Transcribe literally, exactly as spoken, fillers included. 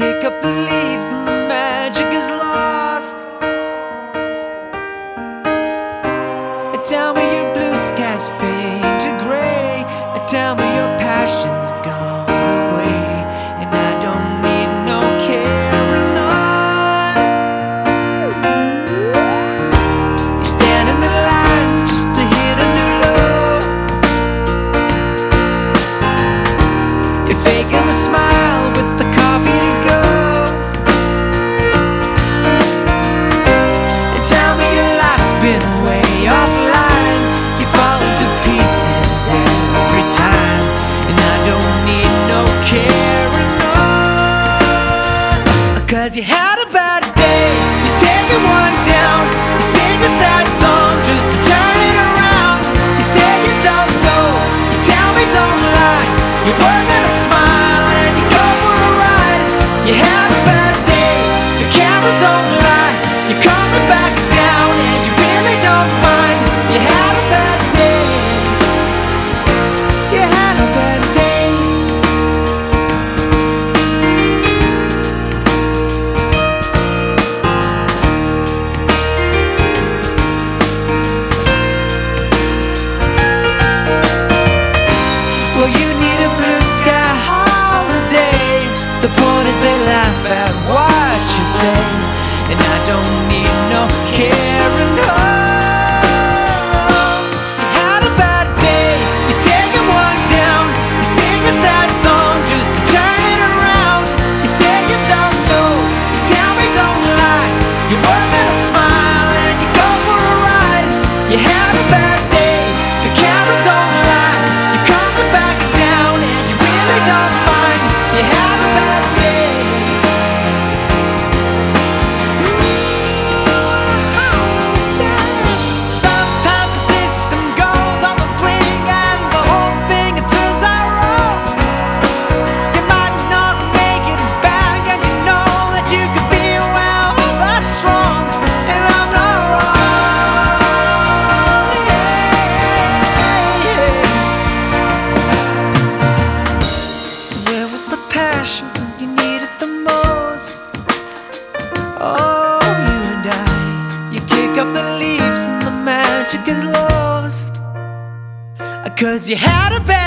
kick up the leaves and the magic is lost. And tell me your blue skies fade to gray, and tell me your passion's gone away, and I don't need no carrying on. You stand in the line just to hit a new low. You're faking a smile with the coffee to go. And tell me your life's been way offline. You fall into pieces every time, and I don't need no carrying on. Cause you had a bad day, you're taking one down. You sing a sad song just to turn it around. You say you don't know, you tell me don't lie. You're working a smile and you go for a ride. You had a bad day, the camera don't lie. You're coming back down and you really don't mind. You had a bad day, you had a bad day. Well, you need a blue sky holiday. The point is they laugh at what you say, and I don't need no carrying on. You had a bad day, you're taking one down. You sing a sad song just to turn it around. You say you don't know, you tell me don't lie. You're working a smile and you go for a ride. You had a bad day, the camera don't lie. You're coming back down and you really don't mind. You had a bad day. Sometimes the system goes on the blink and the whole thing it turns out wrong. You might not make it back and you know that you could be, well, that's wrong, and I'm not wrong. Yeah, yeah. So where was the passion when you needed the most? Oh, you and I, you kick up the leaves and the magic is lost. Cause you had a bad